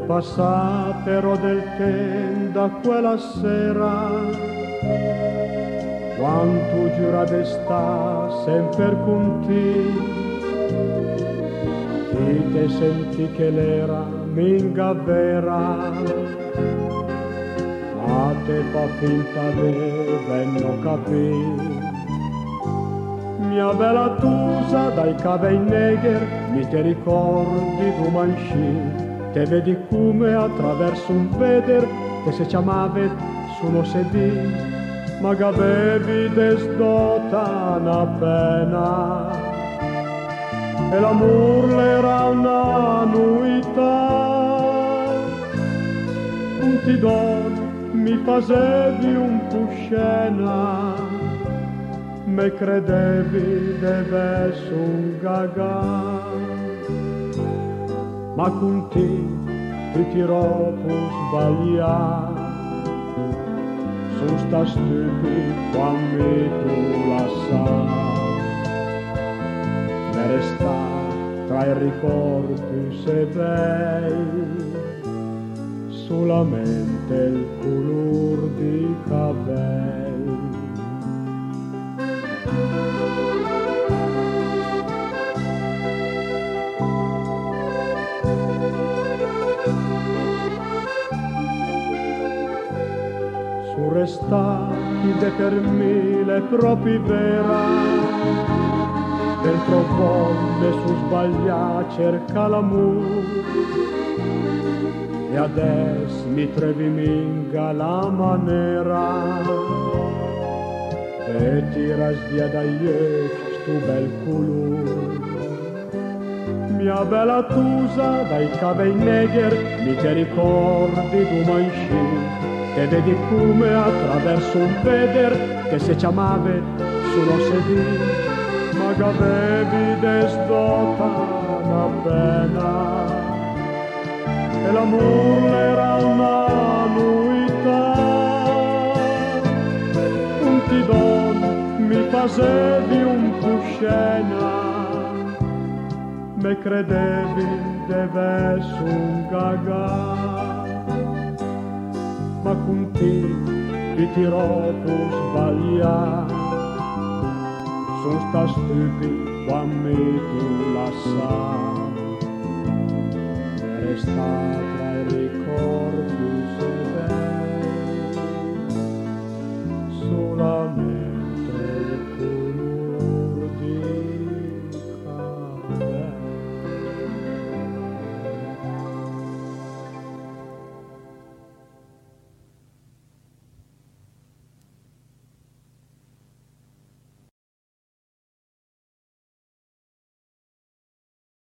passato del tempo da quella sera, quanto giura de sta sempre con te, e te senti che l'era minga vera, ma te fa finta de venno capì. Mia bella Tusa dai cabelli negri, mi te ricordi tu mansci, te vedi come attraverso un veder, che se chiamavi su uno sedì, ma gavevi desdota una pena, e l'amor era una nuità, un ti don mi facevi un po' scena, me credevi deve su un gaga, ma con te ti troppo sbagliare, su sta stupido quando tu la sai, me resta tra i ricordi se bei, solamente il color di capelli. Su restati de per mille proprio vera, per troppo ne su sbaglia cerca l'amor, e adesso mi trevi minga la maniera, e tiras via dagli occhi stu bel color. Mia bella Tusa dai cabelli negri, mi te ricordi tu mansci, che vedi come attraverso un veder, che se chiamavi sullo sedì, ma gavevi desdota una pena, e l'amor era una nuità, un ti don mi facevi un po' scena, me credevi deve su un gaga, ma con te ti troppo sbaglia, son sta stupido quando tu la sai, resta